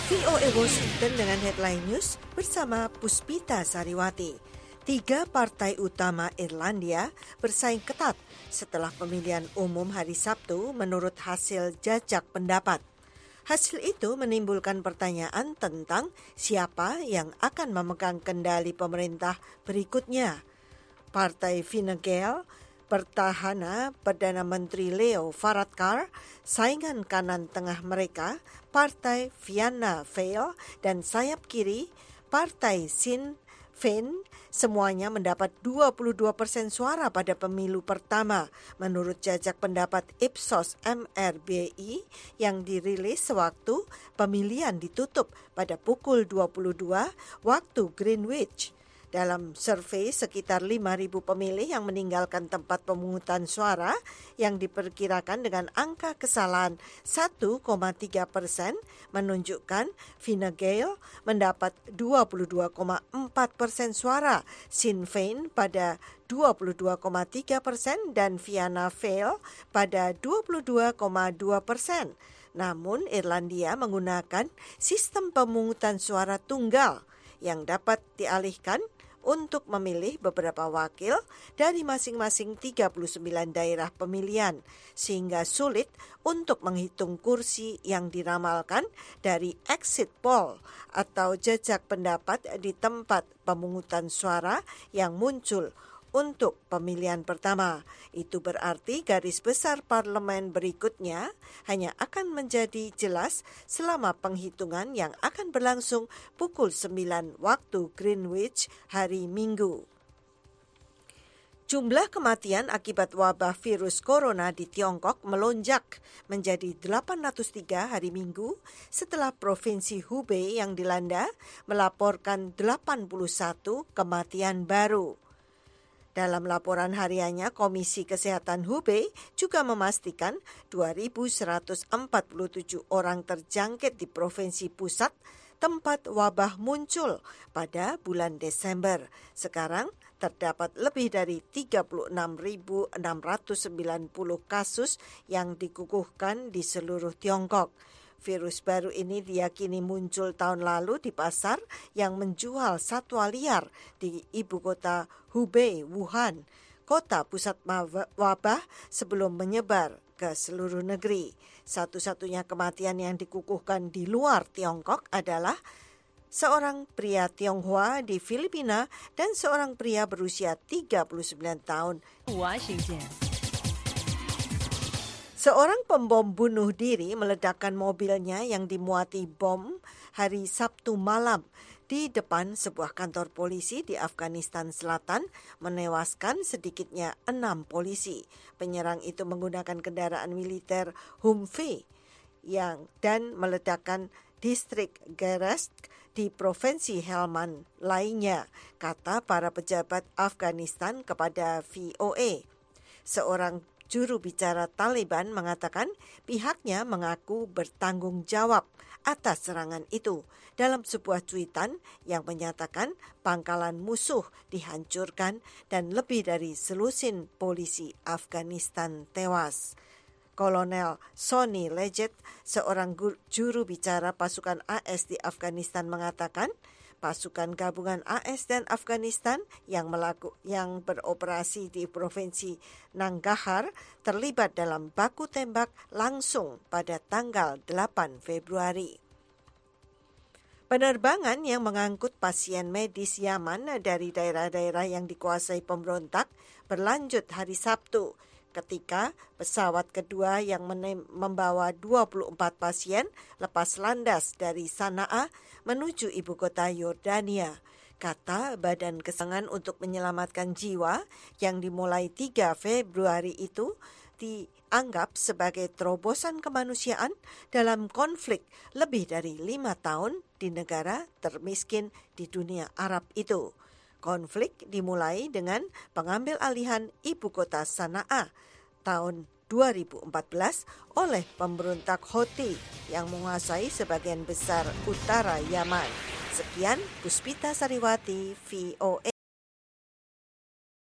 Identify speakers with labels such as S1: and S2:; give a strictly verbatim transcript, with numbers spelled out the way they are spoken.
S1: V O A Washington dengan headline news bersama Puspita Sariwati. Tiga partai utama Irlandia bersaing ketat setelah pemilihan umum hari Sabtu menurut hasil jajak pendapat. Hasil itu menimbulkan pertanyaan tentang siapa yang akan memegang kendali pemerintah berikutnya. Partai Fine Gael Pertahanan Perdana Menteri Leo Varadkar, saingan kanan tengah mereka, Partai Fianna Fáil, dan sayap kiri, Partai Sinn Féin, semuanya mendapat dua puluh dua persen suara pada pemilu pertama, menurut jajak pendapat Ipsos M R B I yang dirilis sewaktu pemilihan ditutup pada pukul dua puluh dua waktu Greenwich. Dalam survei sekitar lima ribu pemilih yang meninggalkan tempat pemungutan suara yang diperkirakan dengan angka kesalahan satu koma tiga persen menunjukkan Fine Gael mendapat dua puluh dua koma empat persen suara, Sinn Féin pada dua puluh dua koma tiga persen dan Fianna Fáil pada dua puluh dua koma dua persen. Namun Irlandia menggunakan sistem pemungutan suara tunggal yang dapat dialihkan untuk memilih beberapa wakil dari masing-masing tiga puluh sembilan daerah pemilihan, sehingga sulit untuk menghitung kursi yang diramalkan dari exit poll atau jajak pendapat di tempat pemungutan suara yang muncul untuk pemilihan pertama. Itu berarti garis besar parlemen berikutnya hanya akan menjadi jelas selama penghitungan yang akan berlangsung pukul sembilan waktu Greenwich hari Minggu. Jumlah kematian akibat wabah virus corona di Tiongkok melonjak menjadi delapan ratus tiga hari Minggu setelah Provinsi Hubei yang dilanda melaporkan delapan puluh satu kematian baru. Dalam laporan hariannya, Komisi Kesehatan Hubei juga memastikan dua ribu seratus empat puluh tujuh orang terjangkit di Provinsi Pusat tempat wabah muncul pada bulan Desember. Sekarang terdapat lebih dari tiga puluh enam ribu enam ratus sembilan puluh kasus yang dikukuhkan di seluruh Tiongkok. Virus baru ini diyakini muncul tahun lalu di pasar yang menjual satwa liar di ibu kota Hubei, Wuhan, kota pusat wabah sebelum menyebar ke seluruh negeri. Satu-satunya kematian yang dikukuhkan di luar Tiongkok adalah seorang pria Tionghoa di Filipina dan seorang pria berusia tiga puluh sembilan tahun.
S2: Washington.
S1: Seorang pembom bunuh diri meledakkan mobilnya yang dimuati bom hari Sabtu malam di depan sebuah kantor polisi di Afghanistan Selatan, menewaskan sedikitnya enam polisi. Penyerang itu menggunakan kendaraan militer Humvee yang dan meledakkan distrik Gerazk di Provinsi Helmand lainnya, kata para pejabat Afghanistan kepada V O A. Seorang juru bicara Taliban mengatakan pihaknya mengaku bertanggung jawab atas serangan itu dalam sebuah cuitan yang menyatakan pangkalan musuh dihancurkan dan lebih dari selusin polisi Afghanistan tewas. Kolonel Sonny Leggett, seorang juru bicara pasukan A S di Afghanistan mengatakan pasukan gabungan A S dan Afghanistan yang melaku, yang beroperasi di Provinsi Nangarhar terlibat dalam baku tembak langsung pada tanggal delapan Februari. Penerbangan yang mengangkut pasien medis Yaman dari daerah-daerah yang dikuasai pemberontak berlanjut hari Sabtu, ketika pesawat kedua yang membawa dua puluh empat pasien lepas landas dari Sana'a menuju ibu kota Yordania, kata Badan Kesangan untuk Menyelamatkan Jiwa yang dimulai tiga Februari itu dianggap sebagai terobosan kemanusiaan dalam konflik lebih dari lima tahun di negara termiskin di dunia Arab itu. Konflik dimulai dengan pengambil alihan ibu kota Sana'a tahun dua ribu empat belas oleh pemberontak Houthi yang menguasai sebagian besar utara Yaman. Sekian, Puspita Sariwati, V O A.